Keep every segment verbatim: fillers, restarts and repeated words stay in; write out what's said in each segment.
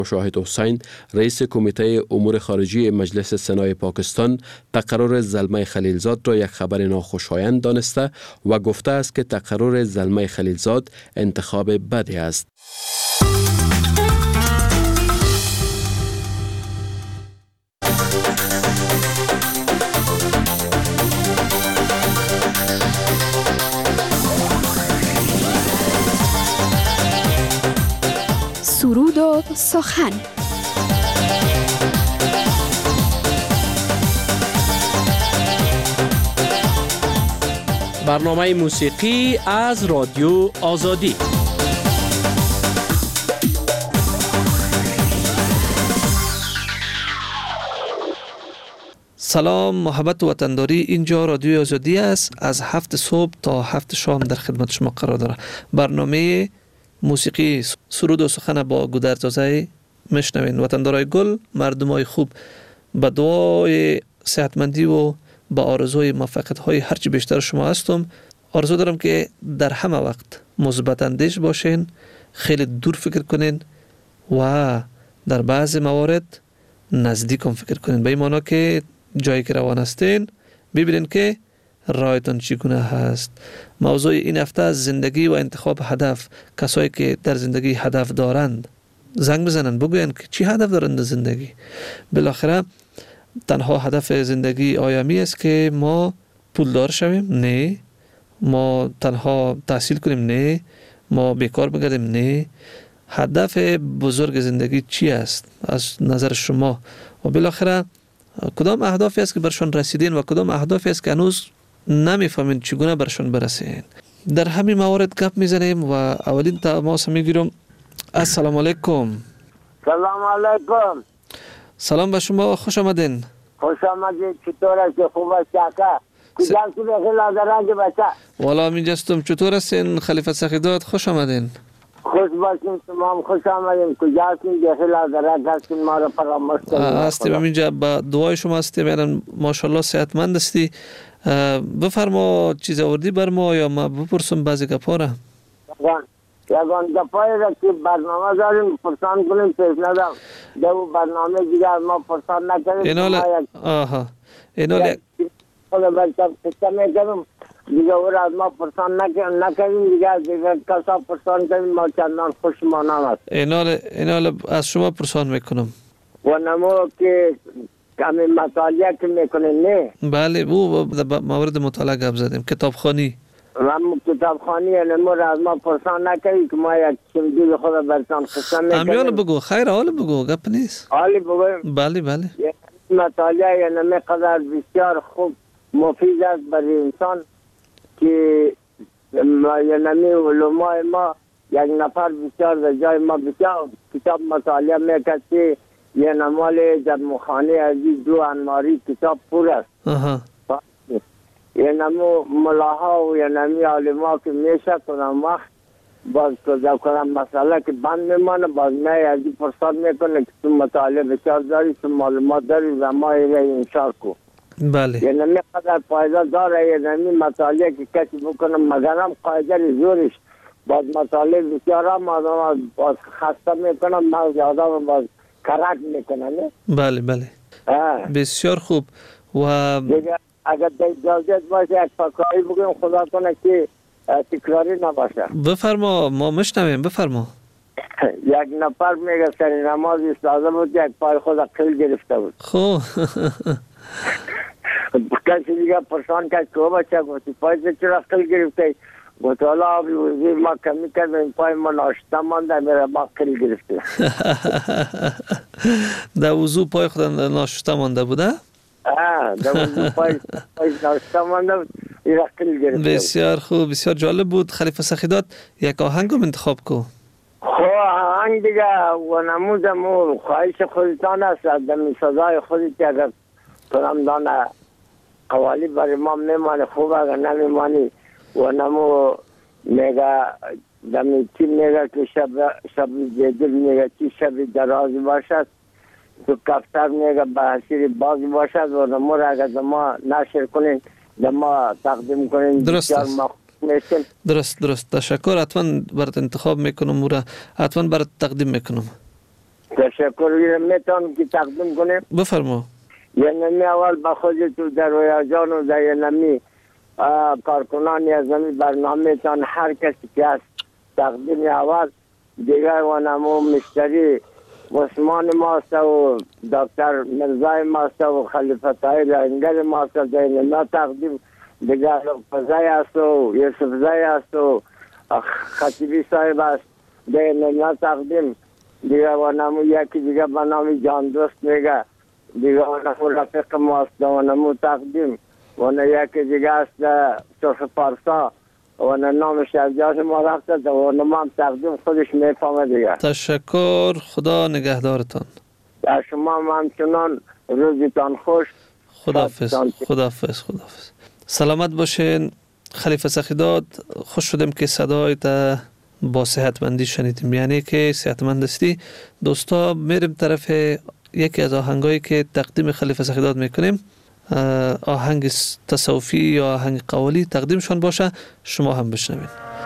شاهد حسین رئیس کمیته امور خارجی مجلس سنای پاکستان تقرر زلمه خلیلزاد را یک خبر ناخوشایند دانسته و گفته است که تقرر زلمه خلیلزاد انتخاب بدی است. سرود و سخن. برنامه موسیقی از رادیو آزادی. سلام محبت و وطنداری، اینجا رادیو آزادی است. از هفت صبح تا هفت شام در خدمت شما قرار داره. برنامه موسیقی سرود و سخن با گودرزازه میشنوین. وطندارای گل، مردمای خوب، با دعای صحتمندی و با آرزوی موفقیت های هرچی بیشتر شما هستم. آرزو دارم که در همه وقت مثبت اندیش باشین، خیلی دور فکر کنین و در بعض موارد نزدیک هم فکر کنین، به این معنی که جایی که روان هستین ببینین که رایتون چگونه هست. موضوع این هفته از زندگی و انتخاب هدف. کسایی که در زندگی هدف دارند زنگ بزنن، بگوین که چی هدف دارند در زندگی. بالاخره تنها هدف زندگی آیا می است که ما پولدار شویم؟ نه. ما تنها تحصیل کنیم؟ نه. ما بیکار بگردیم؟ نه. هدف بزرگ زندگی چی است از نظر شما؟ و بالاخره کدام اهدافی است که برشون رسیدین و کدام اهدافی است که هنوز نمیفهمین چگونه برشون برسین؟ در همین موارد گپ میزنیم و اولین تماس میگیرم. السلام علیکم. سلام علیکم. سلام به شما، خوش آمدین. خوش آمدید. چطور است؟ خوب است کاکا؟ کجا هستی؟ بخیر لازرنگ بچه. والا اینجاستم. چطور هستین خلیفه سخیدات؟ خوش آمدین. خوش باشین، شما خوش آمدین. کجا هستین؟ بخیر لازرنگ هستین، ما را فراموش کنید. هستیم اینجا، با دعای شما هستیم. یعنی ماشاءالله صحتمند هستی. بفرما چیز آوردی بر ما یا ما بپرسم بعضی گپا را؟ یگان گپایی را که برنامه داریم پرسان کنیم پیش ندم. دو برنامه دیگر ما پرسان نکنیم. اینال آها اینال خود بچه پسته میکنیم دیگه او را از ما پرسان نکنیم دیگه دیگه کسا پرسان کنیم ما چندان خوش ما نام است. اینال اینال از شما پرسان میکنم و نمو که کمی مطالعه که میکنیم نه؟ بله، او مورد مطالعه گپ زدیم. کتابخوانی من کتابخوانی نمو را از ما پرسان نکنیم که ما یک چمدی خود برسان خسته میکنیم. امیال بگو، خیر حال بگو، گپ نیست. حالی بگویم؟ بله بله. مطالعه یا نمی قدر بسیار خوب مفید است برای انسان که یا نمی علماء ما یک نفر بسیار در جای ما بسیار کتاب مطالعه میکرد که یه نمال در مخانه عزیز دو انماری کتاب پر است. یه نمو ملاها و یه نمی علماء که میشه کنم وقت باز کجا کنم مسئله که بند میمانه، باز می ازی پرسان میکنه که تو مطالعه بسیار داری، تو معلومات داری و ما ایره انشار کو. بله. یه نمی قدر پایده داره، یه نمی مطالعه که کسی بکنم مگرم قایده زورش باز مطالعه بسیار هم آدم باز خسته میکنم، باز آدم باز کرک میکنه. بله بله. بسیار خوب. و دیگه اگر در اجازت باشه یک فکرهایی بگیم خدا کنه که تکراری نباشه. بفرما، ما مشنویم. بفرما. یک نفر میگه سری نماز ایستاده بود، یک پای خود قل گرفته بود. خب کسی دیگه پرسان کرد که بچه گفتی پای چرا قل گرفته؟ گفت حالا آبی وزیر ما کمی کرد این پای ما ناشته مانده میره ما قل گرفته. در وضو پای خود ناشته مانده بوده؟ آه در وضو پای ناشته مانده بود، این قل گرفته. بسیار خوب، بسیار جالب بود. خلیفه سخیدات یک آهنگ هم انتخاب کو. خب آهنگ دیگه و نمودم و خواهش خودتان است دمی صدای خودت که اگر کنم دانه قوالی برای ما میمانه خوب، اگر نمیمانی و نمو میگه دمی چی میگه که شب شب زیدل میگه چی شب درازی باشد، تو کفتر میگه به حسیر بازی باشد و نمو را اگر دما نشر کنین دما تقدیم کنین. درست است. درست درست. تشکر. حتما برات انتخاب میکنم و حتما برات تقدیم میکنم. تشکر میتونم که تقدیم کنیم. بفرما. یه نمی اول به خود تو در رویا جان و در یه نمی کارکنان از نمی برنامه تان هر کسی که هست تقدیم اول دیگر و نمو مشتری عثمان ماست و دکتر مرزای ماست و خلیفت های لنگر ماست در نمی تقدیم دیگر فضای است و یوسف زای است و خطیبی صاحب است در نمی تقدیم دیگر و نمو یکی دیگر به نام جان دوست میگه دیگر و نمو رفیق ماست و نمو تقدیم و یکی دیگر است صرف پارسا و نامش از جاش ما رفته و نمو هم تقدیم خودش میفهمه دیگر. تشکر، خدا نگهدارتان. در شما هم همچنان روزتان خوش. خداحافظ. خداحافظ. خداحافظ. سلامت باشین. خلیفه سخیداد، خوش شدم که صدایت با صحتمندی شنیدیم، یعنی که صحتمند هستی. دوستا میریم طرف یکی از آهنگایی که تقدیم خلیفه سخیداد میکنیم، آهنگ تصوفی یا آهنگ قوالی تقدیمشان باشه، شما هم بشنوید.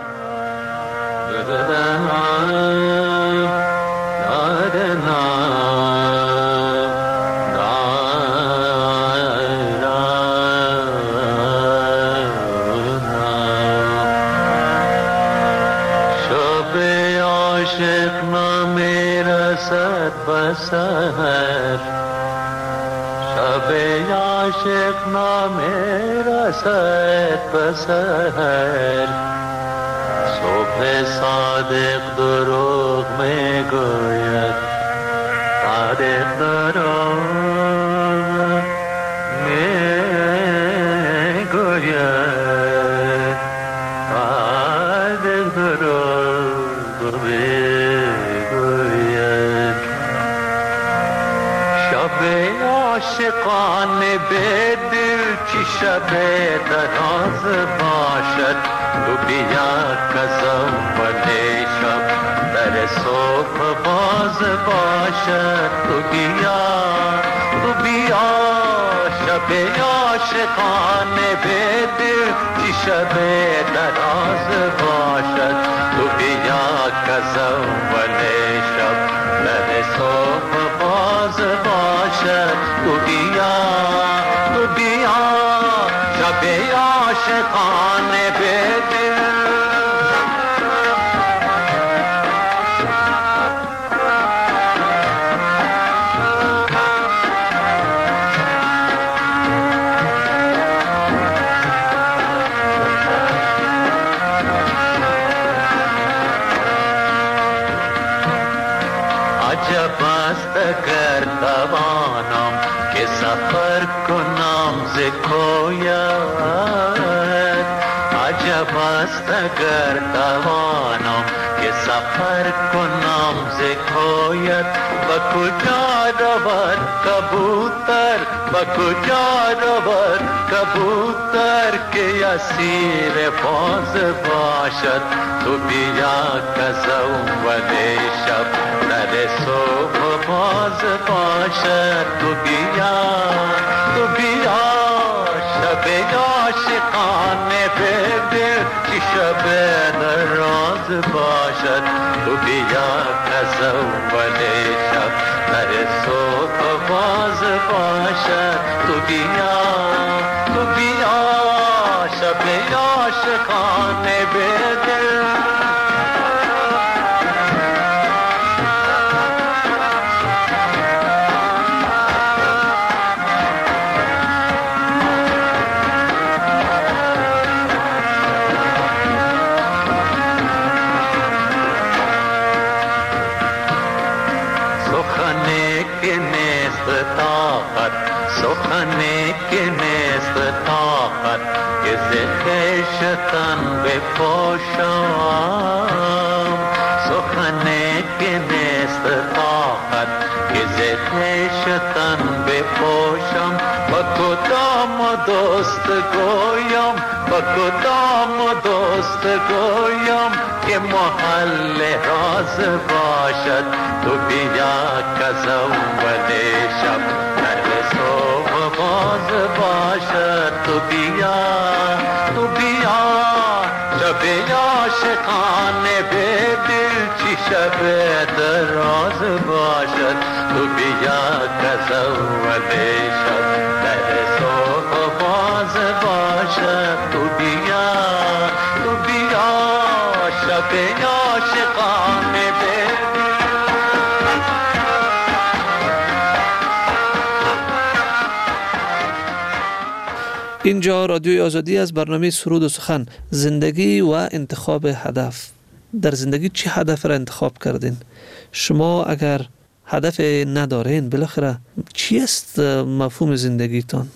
سحر شب عاشق نامه رسد بسحر صبح صادق دروغ می گوید صادق دروغ می گوید صادق دروغ می عاشقان به دل چی شب دراز باشد تو بیا کزم ولی شب در صبح باز باشد تو بیا تو بیا شب عاشقان به دل چی شب دراز باشد تو بیا کزم ولی شب در صبح باز باشد تو بیا تو بیا شب عاشقان به دل عجب است اگر توانم که سفر کنم ز کویت عجب است اگر توانم که سفر کنم ز کویت و کجا رود کبوتر و کجا رود کبوتر که اسیر باز باشد تو بیا کزم ولی شب در صبح باز باشد تو بیا تو بیا شب عاشقان به دل چی شب دراز باشد تو بیا کزم ولی شب در صبح باز باشد تو بیا تو بیا شب عاشقان به دل سخنی که نیست طاقت که ز خویشتن بپوشم سخنی که نیست طاقت که ز خویشتن بپوشم با کدام دوست گویم با کدام دوست گویم که محل راز باشد تو بیا کزم ولی شب صبح باز باشد تو بیا تو بیا شب عاشقان به دل چی شب دراز باشد تو بیا که زوله شد در صبح باز باشد تو بیا تو بیا شب عاشقانه ببین اینجا رادیوی آزادی از برنامه سرود و سخن، زندگی و انتخاب هدف. در زندگی چه هدف را انتخاب کردین؟ شما اگر هدف ندارین بالاخره چی است مفهوم زندگیتان؟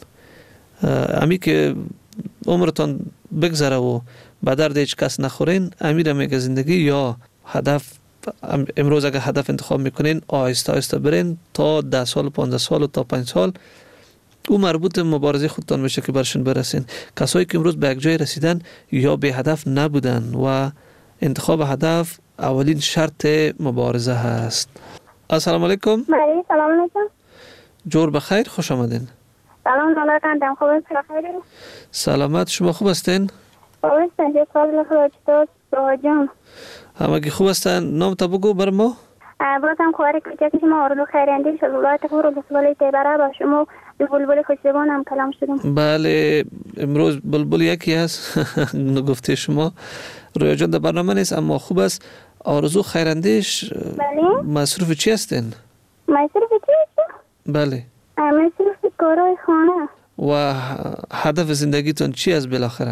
امی که عمرتان بگذره و به درد هیچ کس نخورین، امی را میگه زندگی؟ یا هدف امروز اگر هدف انتخاب میکنین آهسته آهسته برین تا ده سال پانزده سال و تا پنج سال او مربوط مبارزه خودتان میشه که برشون برسین. کسایی که امروز به یک جای رسیدن یا به هدف نبودن و انتخاب هدف اولین شرط مبارزه هست. السلام علیکم. بله سلام علیکم. جور بخیر، خوش آمدین. سلام علیکم. خوب هستین؟ سلامت، شما خوب هستین؟ خوب هستین؟ چه سال خدا چطور جان؟ همگی خوب هستن. نام تا بگو بر ما. بازم خواهر کوچک شما آرزو خیراندیش از ولایت خور و ولایت تیبره با شما به بلبل خوشزبان هم کلام شدم. بله امروز بلبل یکی هست گفته شما. رویا جان در برنامه نیست اما خوب است. آرزو خیراندیش بله مصروف چی هستین؟ مصروف چی هستین؟ بله مصروف کارهای خانه. و هدف زندگیتون چی است بالاخره؟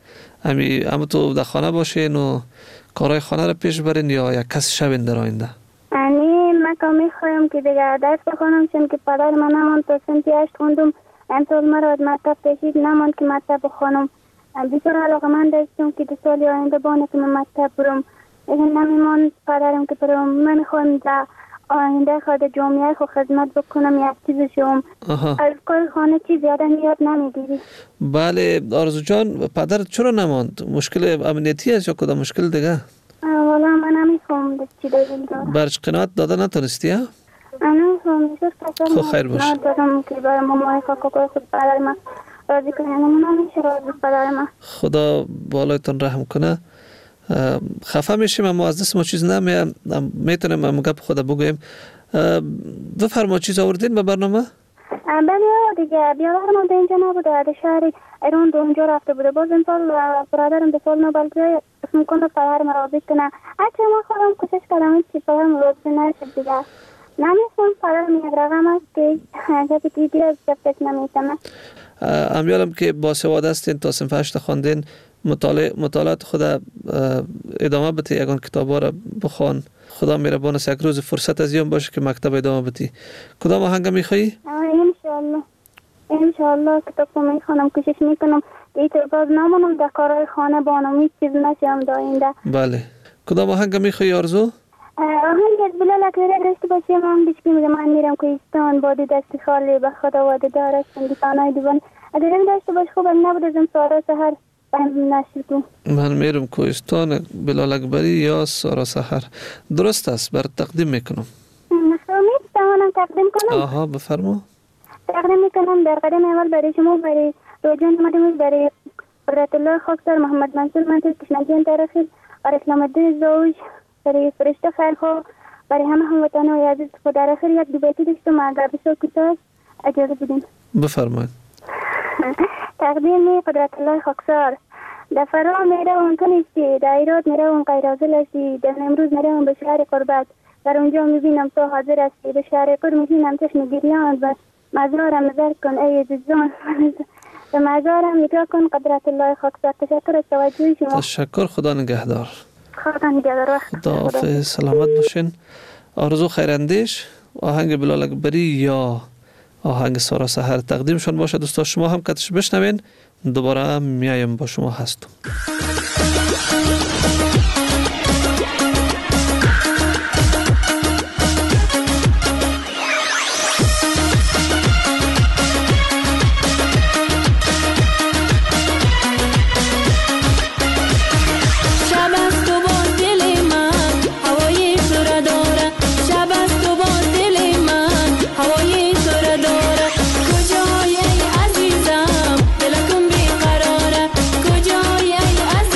امی اما تو در خانه باشین و کارهای خانه را پیش برین یا یک کس شوین در آینده؟ یعنی من که میخوایم که دیگه درس بخونم چون که پدر من نماند تا سنتی هشت خوندم امسال مرا از مکتب کشید نماند که مکتب بخونم. بسیار علاقه من داشتم که دو سال آینده بانه که من مکتب برم لیکن نمیماند پدرم که برم. من میخوایم در آینده خود جامعه خود خدمت بکنم یک چیز شوم. از کار خانه چیز زیاده یاد نمیگیری. بله آرزو جان، پدرت چرا نماند؟ مشکل امنیتی است یا کدام مشکل دیگه؟ والا من نمیفهم دست چی داریم داره. برش قناعت داده نتونستی ها؟ نمیفهم دست خب خیر باشه. دادم که برای مامای کاکا خود پدر من راضی کنه. نمیشه راضی پدر من. خدا بالایتون رحم کنه. خفه میشیم اما از دست ما چیز نمیه. میتونیم هم گپ خدا بگویم. بفرما چیز آوردین به برنامه؟ بله دیگه بیادر ما اینجا نبوده. در شهر ایران دو اونجا رفته بوده. باز این سال برادرم به سال نوبل جای اسم کنه پدر ما راضی کنه. اچه ما خودم کوشش کردم این چی پدر ما راضی نشد دیگه. نمیستم پدر می یک رقم است که جبی که دیگه از جب فکر نمیستم. امیالم که باسواد هستین تا صنف هشت خواندین مطالعه مطالعات خود ادامه بده. یگان کتابا را بخوان. خدا مهربان است یک روز فرصت از یوم باشه که مکتب ادامه بدی. کدام آهنگ میخوایی؟ ان شاء الله ان شاء الله کتاب میخوانم. کوشش میکنم دیگه باز نمونم در کارهای خانه بانم هیچ چیز نشم در آینده. بله کدام آهنگ میخوایی آرزو؟ آهنگ از بلال اکبری داشته باشیم. من بیش میگم من میرم کوهستان باد دست خالی به خدا وعده دارم سنگیتانای دیوان. اگر داشته باش خوب نبود از اون سارا سحر من میرم کوهستان بلال اکبری یا سارا سحر. درست است، بر تقدیم میکنم. نخواهید توانم تقدیم کنم؟ آها بفرما. تقدیم میکنم در قدم اول برای شما، برای روجان مدموز، برای قدرت الله خاکسار، محمد منصور منصور کشنجیان ترخیل، برای اسلام الدین زوج، برای فرشته خیرخواه، برای همه هموطنان عزیز خود. در آخر یک دو بیتی داشتم اگر بسیار کوتاه اجازه بدین. بفرمایید. تقدیم قدرت الله خاکسار. در فرا میروم تو نیستی، در ایراد میروم غیرحاضر هستی، در نمروز میروم به شهر قربت، در اونجا میبینم تو حاضر هستی، به شهر قرب میبینم چشم گریان و مزارم نظر کن ای عزیزان. به مزارم نگاه کن قدرت الله خاکسار. تشکر از توجه شما. تشکر. خدا نگهدار. خدا نگهدار. خدا حافظ. سلامت باشین. آرزو خیراندیش آهنگ بلال اکبری یا آهنگ سارا سحر تقدیمشون باشه. دوستا شما هم کتش بشنوین. دوباره میایم با شما هستم. کجای ای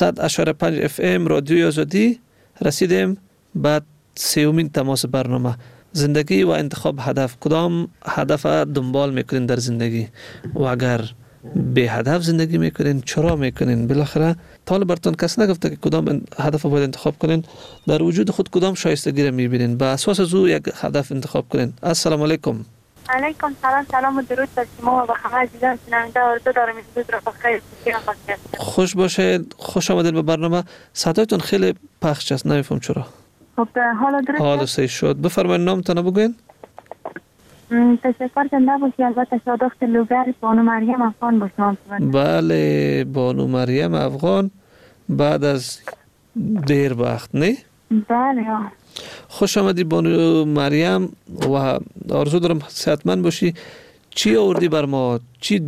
صد و پنج اف ام رادیوی آزادی رسیدیم بعد سیومین تماس برنامه. زندگی و انتخاب هدف. کدام هدف دنبال میکنین در زندگی و اگر به هدف زندگی میکنین چرا میکنین؟ بالاخره طالب براتون کس نگفته که کدام هدف باید انتخاب کنین، در وجود خود کدام شایستگی را میبینین، به اساس از او یک هدف انتخاب کنین. السلام علیکم. علیکم سلام، سلام و درود بر شما و به همه عزیزان شنونده. آرزو دارم این روز را بخیر باشید. خوش باشید، خوش آمدید به برنامه. صدایتون خیلی پخش است، نمیفهم چرا. خب حالا درست حالا صحیح شد. بفرمایید نامتون بگوین. تشکر زنده باشی. البته شادخت لوگر بانو مریم افغان باشم. بله بانو مریم افغان بعد از دیر وقت نه؟ بله. خوش آمدی بانو مریم و آرزو دارم صحتمند باشی. چی آوردی بر ما؟ چی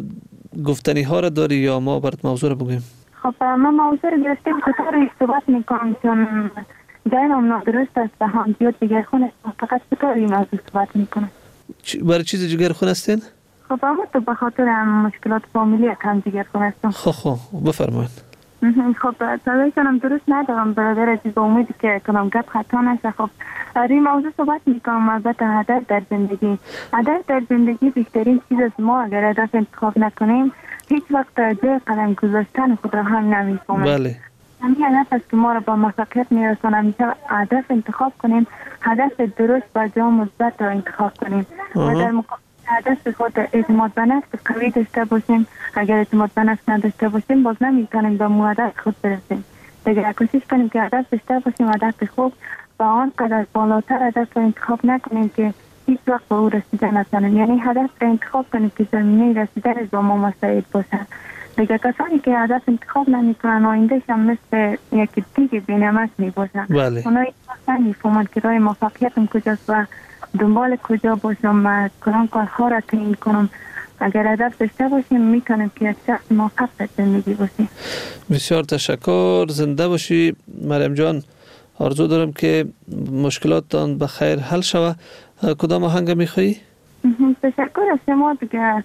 گفتنی ها را داری یا ما برات موضوع را بگویم؟ خب من موضوع را گرفتیم چطور صحبت میکنم چون جایم نادرست است و هم زیاد دیگر خون است. فقط چطور این موضوع صحبت میکنم؟ برای چیز جگر خون هستین؟ خب اما تو به خاطر مشکلات فامیلی کم جگر خون هستم. خب خب بفرمایید. خب صدای کنم درست ندارم برادر عزیز، با امید که کنم گپ خطا نشه. خب روی موضوع صحبت میکنم. البته هدف در زندگی، هدف در زندگی بیشترین چیز از ما اگر هدف انتخاب نکنیم هیچ وقت جای قدم گذاشتن خود را هم نمیفهمیم. بله. همین هدف است که ما را با موفقیت میرسونه. میشه هدف انتخاب کنیم، هدف درست و جا مثبت را انتخاب کنیم و در مقابل هدف خود اعتماد به نفس قوی داشته باشیم. اگر اعتماد به نفس نداشته باشیم باز نمیتونیم به هدف خود برسیم. دیگه کوشش کنیم که هدف داشته باشیم، هدف خوب و آنقدر بالاتر هدف را انتخاب نکنیم که هیچ وقت به او رسیده نتونیم. یعنی هدف را انتخاب کنیم که زمینه رسیدن با ما مساعد باشه. دیگه کسانی که هدف انتخاب نمیکنن آیندهش هم مثل یک دیگه بینمک میباشن. بله. اونا هیچ وقت نمیفهمند که راه موفقیتم کجاست و دنبال کجا باشم و کدام کارها را تعیین کنم. اگر هدف داشته باشیم میتونیم که یک شخص موفق در زندگی باشیم. بسیار تشکر، زنده باشی مریم جان. آرزو دارم که مشکلاتتان به خیر حل شود. کدام آهنگ میخوایی؟ تشکر از شما. دیگه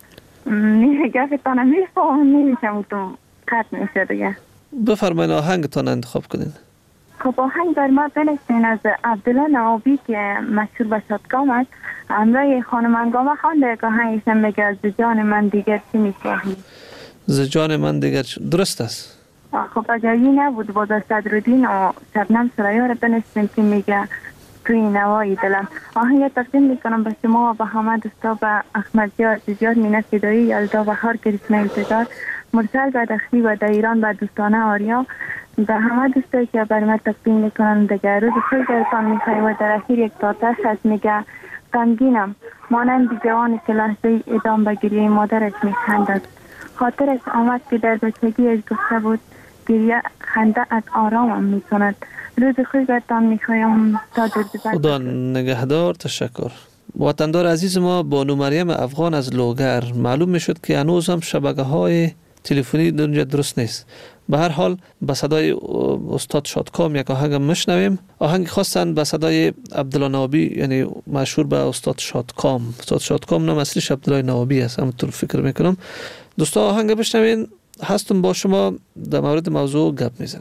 گفتان میفهم نمیشم تو قطع میشه دیگه. بفرمایید آهنگتان انتخاب کنین. خب آهنگ بر ما بنشین از عبدالله نوابی که مشهور به شادکام است. همراه خانم انگامه خوانده که آهنگش میگه ز جان من دیگر چی میخواهی؟ ز جان من دیگر چی؟ درست است. خب اگر این نبود باز از صدرالدین و شبنم سریا رو بنشین که میگه توی نوای دلم. آهنگ تقدیم میکنم به شما و به همه دوستا، به احمد جان عزیزیار، مینه فدایی، یلدا بهار، کرشمه انتظار، مرسل بدخشی و در ایران و دوستانه آریا، به همه دوستایی که برای من تقدیم میکنن. دیگه روز خوش براتون میخوای و در اخیر یک تاتش از میگه غمگینم مانند جوانی که لحظه ادام به گریه مادرش میخندد. خاطرش آمد که در بچگی از گفته بود گریه خنده از آرامم میکند. روز خوش براتون میخوایم تا درد خدا نگهدار. تشکر. وطندار عزیز ما بانو مریم افغان از لوگر. معلوم میشد که هنوز هم شبکه های تلفنی دنیا درست نیست. به هر حال به صدای استاد شادکام یک آهنگ میشنویم. آهنگ خواستن به صدای عبدالله نوابی، یعنی مشهور به استاد شادکام. استاد شادکام نام اصلیش عبدالله نوابی است، همونطور فکر میکنم. دوستا آهنگ بشنوین. هستم با شما در مورد موضوع گپ میزنیم.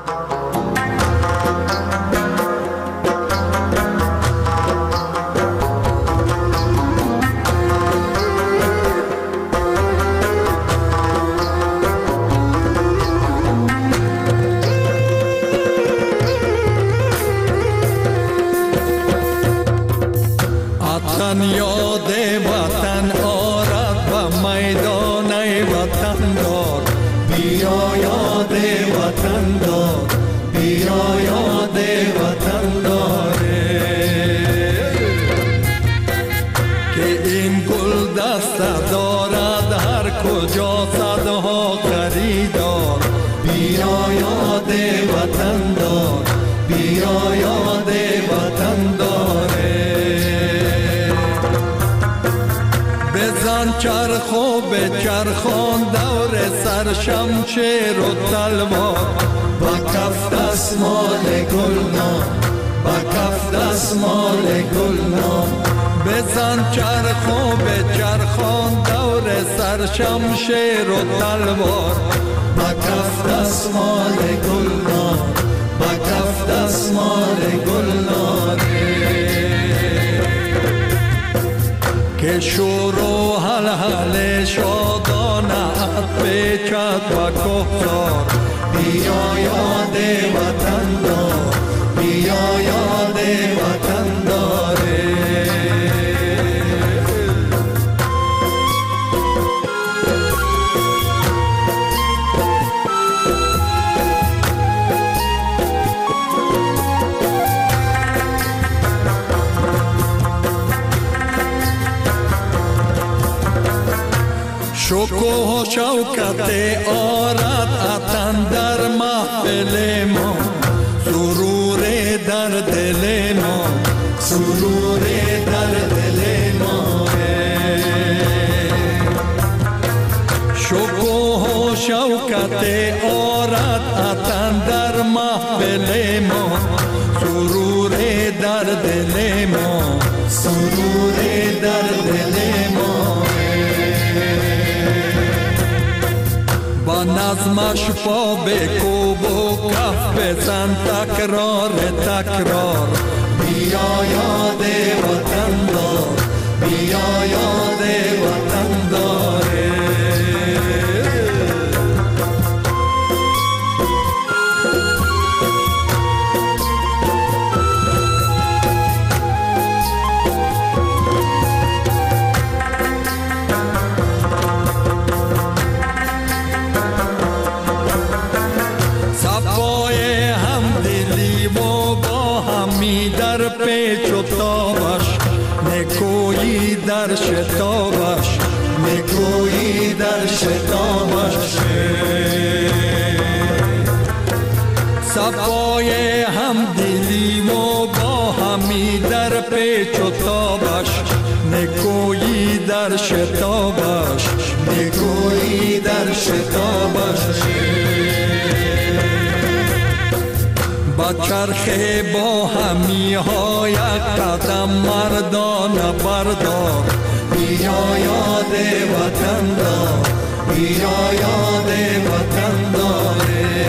وطن یاد وطن آرد و میدان وطن دار. بیا یاد وطن دار، بیا یاد وطن داره که این گل دست دارد هر کجا صدها خریدار. بیا یاد وطن دار، بیا یاد وطن داره. بزن چرخ و بچرخان دور سر شمشیر و تلوار. با کف دستمال گلنار، با کف دستمال گلنار. بزن چرخ و بچرخان دور سر سر شمشیر و تلوار، با کف دستمال گلنار، با کف دستمال گلنار، که شور و حلحل شادانه پیچد و کهسار. بیا یاد وطن دار، بیا یاد وطن داره. شکوه و شوکت آرد اتن در محفل ما، سرور در دل ما، سرور در دل ما. شکوه و شوکت آرد اتن در محفل ما، سرور در دل ما، سرور در دل ما. با نظمش پا بکوب و کف بزن تکرار تکرار. بیا یاد وطن دار، بیا یاد وطن داره. پیچ و تابش نکویی در شتابش، نکویی در شتابش. صفای همدلی و با همی در پیچ و تابش، نکویی در شتابش، نکویی در شتابش. با چرخه با همی ها یک قدم مردانه بردار. بیا یاد وطن دار، بیا یاد وطن داره.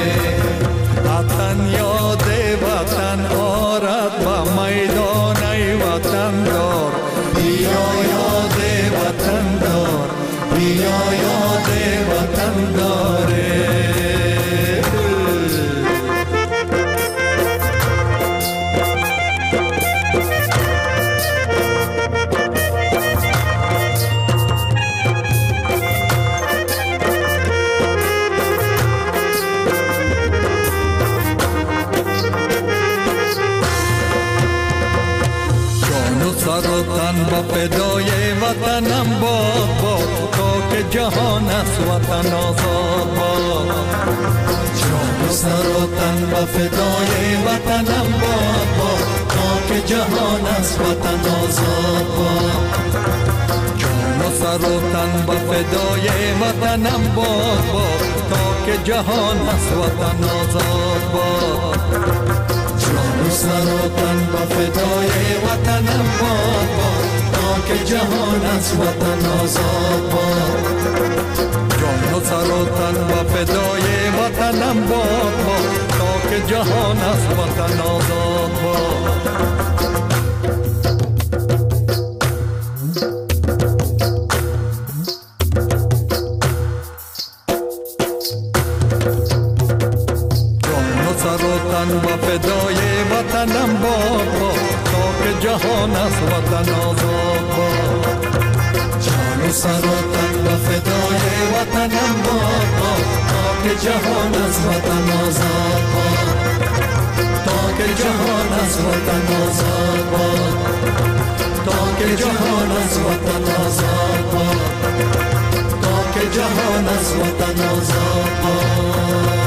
وطن یاد وطن آرد و میدان وطن دار. بیا یاد وطن دار، بیا یاد وطن داره. با فدای وطنم باد باد، تا که جهان است وطن آزاد باد. جان و سر و تن با فدای وطنم باد باد، تا که جهان است وطن آزاد باد. جان و سر و تن با فدای وطنم باد باد، تا که جهان است وطن آزاد باد. جان و سر و تن با فدای وطنم باد باد، تا که جهان از وطن آزاد باد. جان و سر و تن با فدای وطنم باد باد، تا که جهان از وطن آزاد باد. و فدای وطنم باد باد، تا که جهان از وطن آزاد باد. جان و سر و تن و فدای وطنم باد باد، تا که جهان از وطن آزاد باد. تا که جهان از وطن آزاد باد، تا که جهان از وطن آزاد باد، تا که جهان از وطن آزاد باد.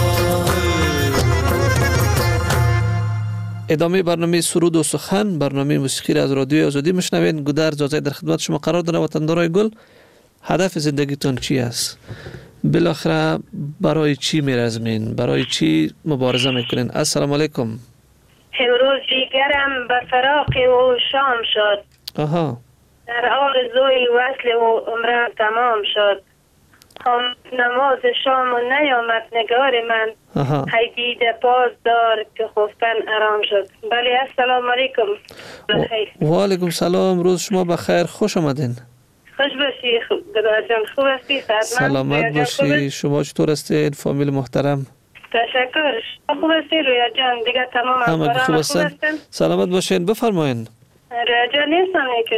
ادامه برنامه سرود و سخن، برنامه موسیقی را از رادیوی آزادی میشنوین. گودرز زازای در خدمت شما قرار داره. وطندارای گل، هدف زندگیتون چی است؟ بالاخره برای چی میرزمین؟ برای چی مبارزه میکنین؟ السلام علیکم. امروز دیگرم به فراق او شام شد. آها. در آرزوی وصل و عمرم تمام شد. هم نماز شام و نیامد نگار من. هی دیده باز دار که خفتن آرام شد. بله السلام علیکم. و علیکم سلام، روز شما بخیر، خوش آمدین. خوش باشی گدا جان، خوب هستی؟ سلامت باشی. شما چطور هستید فامیل محترم؟ تشکر. شما خوب هستی رویا جان؟ دیگه تمام همکاران خوب هستن؟ سلامت باشین. بفرمایین. رویا جان نیستم که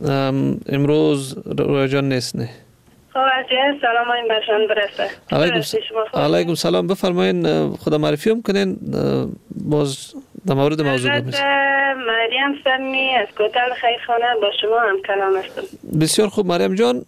امروز رویا جان نیست. نه خب از جهه سلام این برشان برسه. علیکم سلام. بفرمایین خدا معرفی هم کنین باز در مورد موضوع بمید. مریم سمی از کوتل خیرخانه با شما هم کلام هستم. بسیار خوب مریم جان،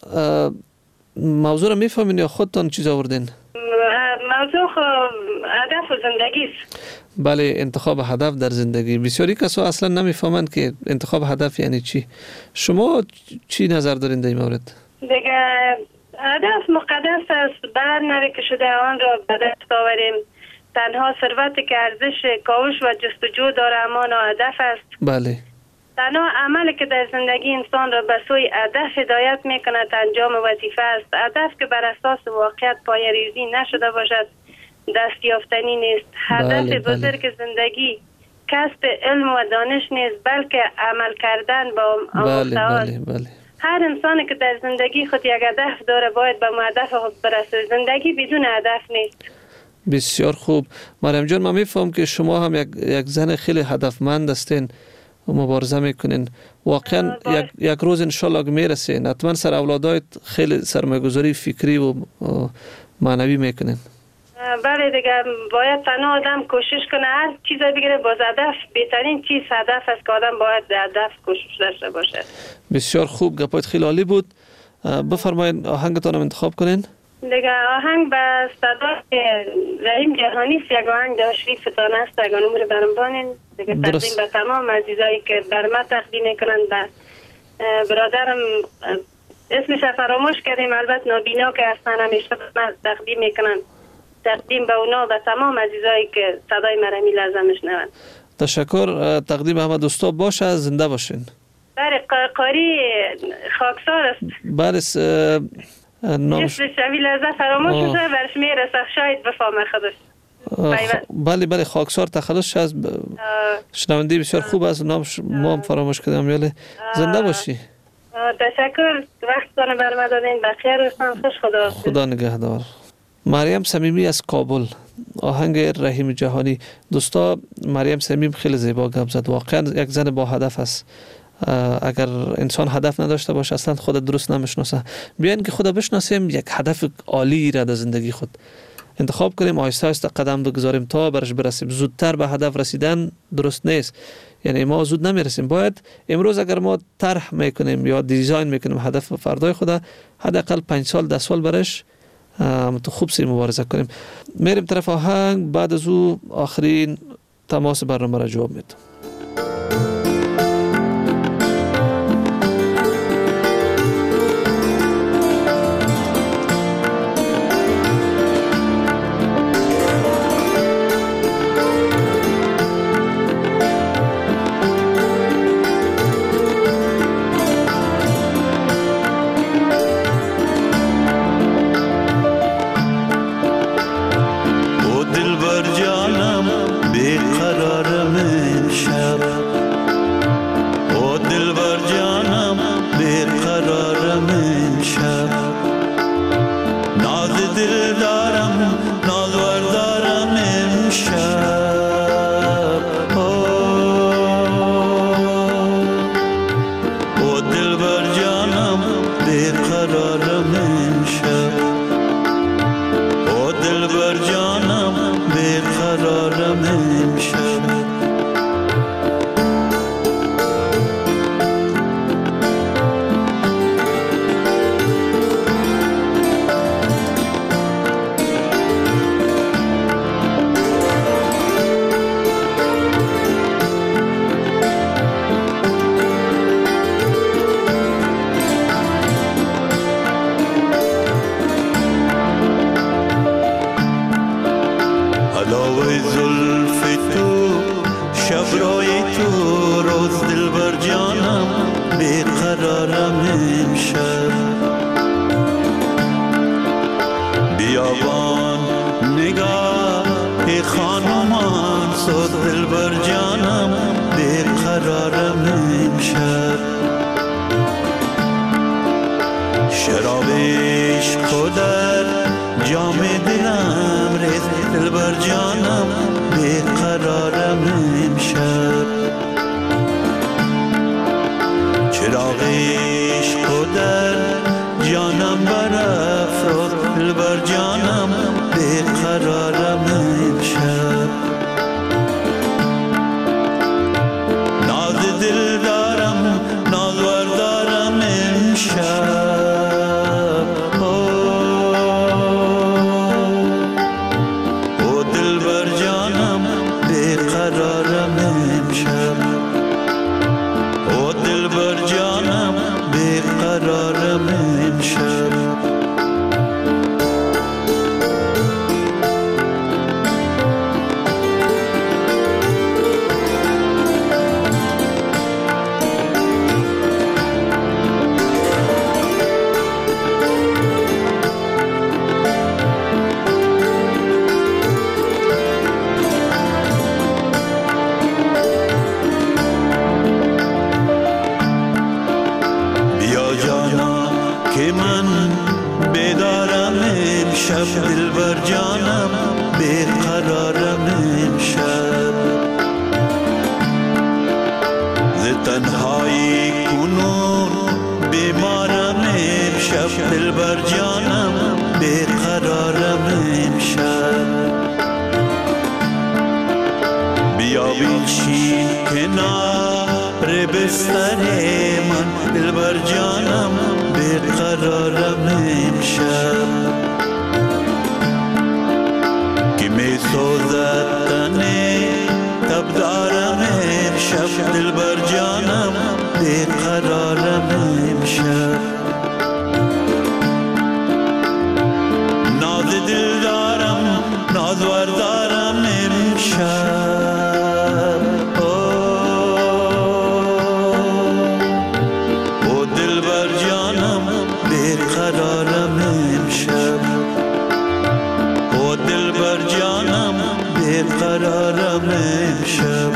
موضوع رو میفهمین یا خودتان چیز آوردین؟ موضوع خب هدف و زندگی است. بله، انتخاب هدف در زندگی. بسیاری کسا اصلا نمیفهمند که انتخاب هدف یعنی چی. شما چی نظر دارین در این مورد؟ دیگه هدف مقدس است، بر نوی که شده آن را به دست آوریم. تنها ثروتی که ارزش کاوش و جستجو داره اما هدف است. بله. تنها عملی که در زندگی انسان را به سوی هدف هدایت میکند انجام وظیفه است. هدف که بر اساس واقعیت پایه‌ریزی نشده باشد دست یافتنی نیست. هدف بله، بزرگ بله. زندگی کسب علم و دانش نیست بلکه عمل کردن با آموخته است. بله بله بله. هر انسانی که در زندگی خود یک هدف داره باید به هدف خود برسه. زندگی بدون هدف نیست. بسیار خوب مریم جان، من میفهم که شما هم یک, یک زن خیلی هدفمند هستین و مبارزه میکنین. واقعا یک, یک روز انشالله که میرسین حتما سر اولادایت خیلی سرمایه‌گذاری فکری و معنوی میکنین. بله دیگه باید تنها آدم کوشش کنه هر چیز بگیره باز هدف. بهترین چیز هدف است که آدم باید به هدف کوشش داشته باشه. بسیار خوب، گپایت خیلی عالی بود. بفرمایید آهنگتان انتخاب کنین. دیگه آهنگ به صدای رحیم جهانی است. یک آهنگ در شریفتان است. اگر نمور برم بانین دیگه تقدیم به تمام عزیزایی که بر ما تقدیم میکنن. به برادرم اسمش فراموش کردیم البته نابینا که هستن همیشه تقدیم میکنن. تقدیم به اونا به تمام عزیزایی که صدای مرمی لازم میشنون. تشکر. تقدیم همه دوستا باشه، زنده باشین. بله قاری خاکسار است. بله نامش شوی لازم فراموش میشه برش میرسه شاید بفهمه خودش. بله بله خاکسار تخلص از شنونده بسیار خوب است. نامش ما هم فراموش کردیم. یاله زنده باشی. تشکر وقتتون برام دادین. بخیر روزتون خوش. خدا خدا نگهدار. مریم صمیمی از کابل، آهنگ رحیم جهانی. دوستا مریم صمیم خیلی زیبا گپ زد. واقعا یک زن با هدف است. اگر انسان هدف نداشته باشه اصلا خود درست نمیشناسه. بیاین که خود بشناسیم، یک هدف عالی را در زندگی خود انتخاب کنیم، آهسته آهسته قدم بگذاریم تا برش برسیم. زودتر به هدف رسیدن درست نیست. یعنی ما زود نمیرسیم. باید امروز اگر ما طرح میکنیم یا دیزاین میکنیم هدف فردای خود، حداقل پنج سال ده سال برش تو خوب سی مبارزه کنیم. میریم طرف آهنگ، بعد از او آخرین تماس برنامه را جواب میدم. قرارم خانمان صد دلبر جانم بیقرارم امشب شراب عشق در جام دلم ریز دلبر جانم بیقرارم امشب چراغ عشق در جانم برافروز دلبر جانم بیقرارم امشب ناز دل دارم نازور دارم امشب او دلبر جانم بیقرارم امشب او دلبر جانم بیقرارم امشب شب دلبر جانم بیقرارم امشب ز تنهایی کنون بیمارم امشب دلبر جانم بیقرارم امشب بیا بنشین کنار بستر من دلبر جانم بیقرارم امشب می سوزد تنه تب دارم امشب دلبر جانم بیقرارم امشب ناز دل دارم نازور دارم امشب او دلبر جانم بیقرارم امشب او دلبر جانم بیقرارم امشب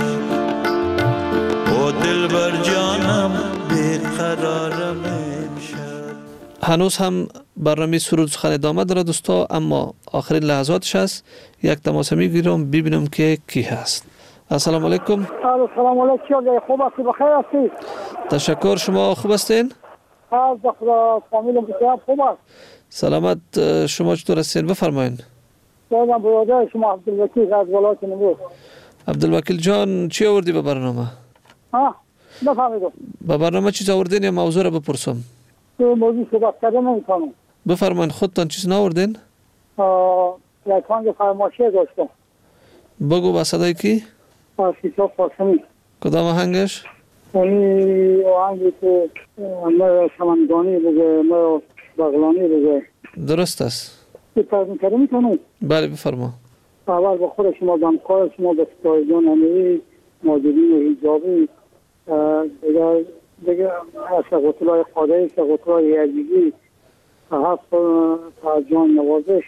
او دلبر جانم بیقرارم امشب. هنوز هم برنامه سرود سخن ادامه داره دوستا، اما آخرین لحظاتش هست. یک تماس میگیرم ببینم که کی هست. السلام علیکم. السلام علیکم. خوب هستی؟ بخیر هستی؟ تشکر. شما خوب هستین؟ از خدا فامیلم بسیار خوب است. سلامت. شما چطور هستین؟ بفرمایید. من برادر شما عبدالوکیل از ولایت نمرود. عبدالوکیل جان چی آوردی به برنامه؟ ها نفهمیدم. به برنامه چیز آوردین یا موضوع رو بپرسم؟ تو موضوع صحبت کردن نمی‌کنم. بفرمایید. خودتان چیز نآوردین؟ یک آهنگ فرمایشی داشتم. بگو با صدای کی؟ شیشا قاسمی. کدام آهنگش؟ اونی آهنگی که ما شمندانی بگه ما بغلانی بگه. درست است. ترجمه کرده میتونم؟ بله بفرما. اول با خود شما دمکار شما به ستایجان امیری مادرین و حجابی دیگر دیگر شغطلای خادهی شغطلای یزیدی هفت ترجان نوازش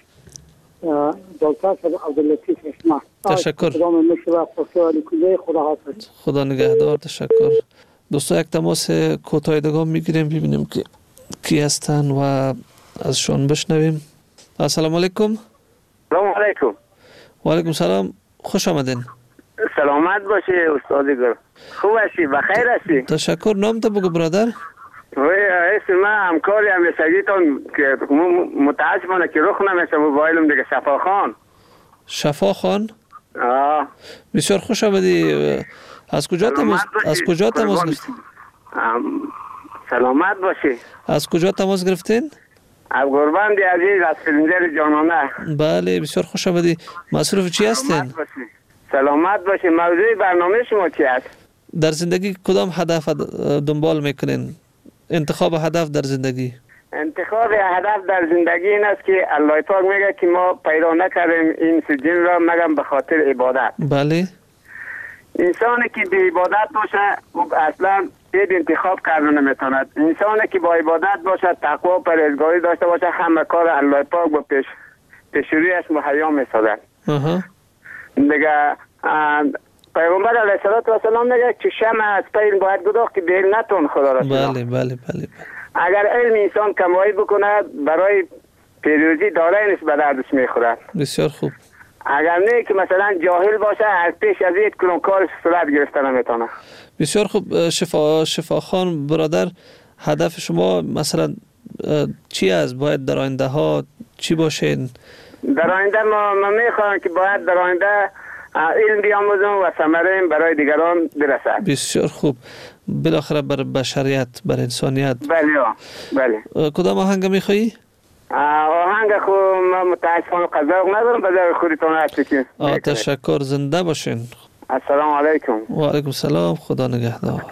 دکتر عبداللطیف اسمه. تشکر. خدا من میشه و خدا کجای خدا حافظ. خدا نگهدار. تشکر. دوستا یک تماس کوتاه دیگه میگیریم ببینیم که کی هستن و ازشون بشنویم. السلام علیکم. سلام علیکم. و علیکم سلام. خوش آمدین. سلامت باشی استادی گل. خوب هستی؟ بخیر هستی؟ تشکر. نام تو بگو برادر. وی اسم من همکاری همیشگیتون که متاسفانه که رخ نمیشه موبایلم دیگه شفا خان. شفا خان؟ آه. بسیار خوش آمدی. از کجا تماس از کجا تماس گرفتین؟ سلامت باشی. از کجا تماس گرفتین؟ از گربند عزیز از فلنجر جانانه. بله بسیار خوش آمدی. مصروف چی هستین؟ سلامت باشی. موضوع برنامه شما چی است؟ در زندگی کدام هدف دنبال میکنین؟ انتخاب هدف در زندگی. انتخاب هدف در زندگی این است که الله پاک میگه که ما پیدا نکردیم این سجن را مگر به خاطر عبادت. بله. انسانی که به عبادت باشه اصلا دید انتخاب کردن نمیتواند. انسانی که با عبادت باشه تقوا و پرهیزگاری داشته باشه همه کار الله پاک با پیش پیشرویش مهیا میسازد. دیگه پیغمبر علیه السلام میگه که شمع از پایین باید گداخت که بیل نتون خدا را شناخت. بله بله بله. اگر علم انسان کمایی بکنه برای پیروزی داره نیست به دردش میخوره. بسیار خوب. اگر نه که مثلا جاهل باشه از پیش از یک کنون کارش صورت گرفته نمیتونه. بسیار خوب. شفا شفاخان برادر، هدف شما مثلا چی است؟ باید در آینده ها چی باشین؟ در آینده ما, ما میخواهم که باید در آینده علم بیاموزم و ثمره برای دیگران برسد. بسیار خوب. بالاخره بر بشریت، بر انسانیت. بله بله. کدام آهنگ میخوایی؟ آهنگ خو متاسفانه قضا ندارم، بذار خودتون هستی که. تشکر، زنده باشین. السلام علیکم. و علیکم السلام، خدا نگهدار.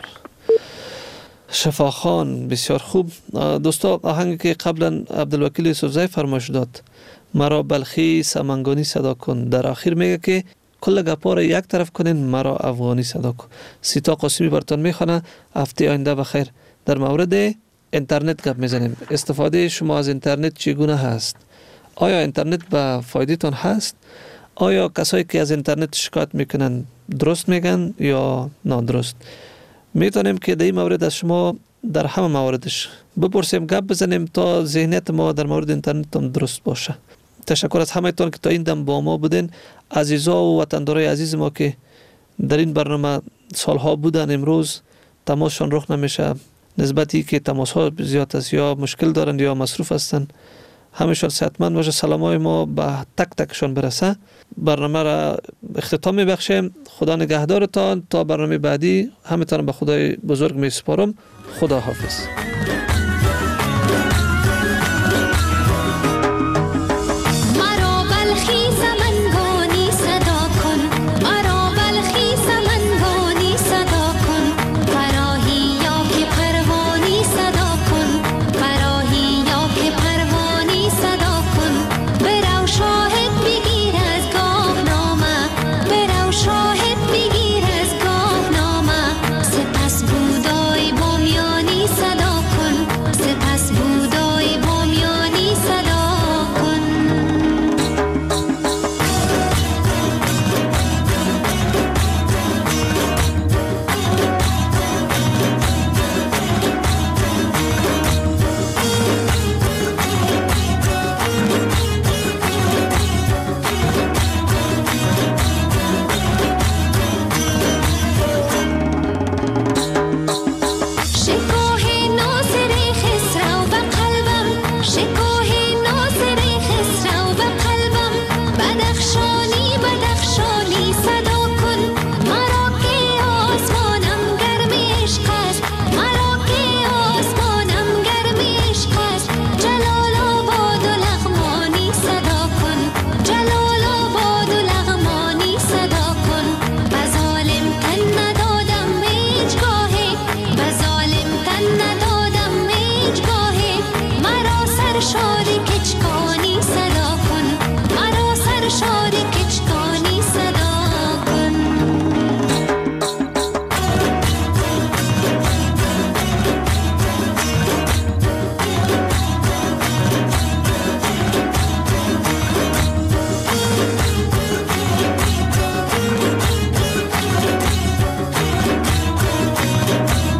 شفاخان، بسیار خوب. دوستا، آهنگی که قبلا عبدالوکیل یوسفزئی فرمایش داد، مرا بلخی سمنگانی صدا کن، در آخر میگه که کل گپا را یک طرف کنین، مرا افغانی صدا کن. سیتا قاسمی براتون میخوانه. هفته آینده بخیر. در مورد اینترنت گپ میزنیم. استفاده شما از اینترنت چگونه هست؟ آیا اینترنت به فایدهتون هست؟ آیا کسایی که از اینترنت شکایت میکنن درست میگن یا نادرست؟ میتونیم که در این مورد از شما در همه مواردش بپرسیم، گپ بزنیم تا ذهنیت ما در مورد اینترنت هم درست باشه. تشکر از همه تون که تا این دم با ما بودین. عزیزا و وطندارای عزیز ما که در این برنامه سالها بودن، امروز تماسشان رخ نمیشه، نسبتی که تماس ها زیاد است، یا مشکل دارند یا مصروف هستند. همشان صحتمند باشه. سلامای ما به تک تکشان برسه. برنامه را اختتام میبخشیم. خدا نگهدارتان تا برنامه بعدی. همتون به خدای بزرگ میسپارم. خدا حافظ.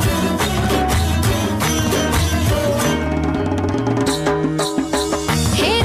Hey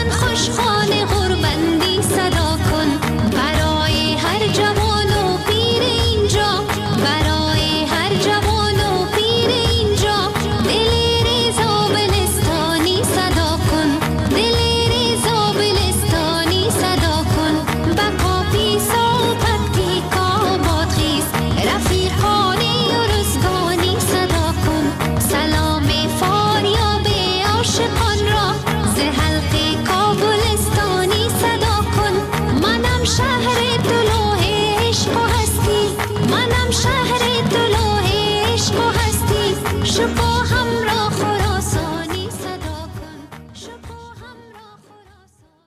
خوش خوش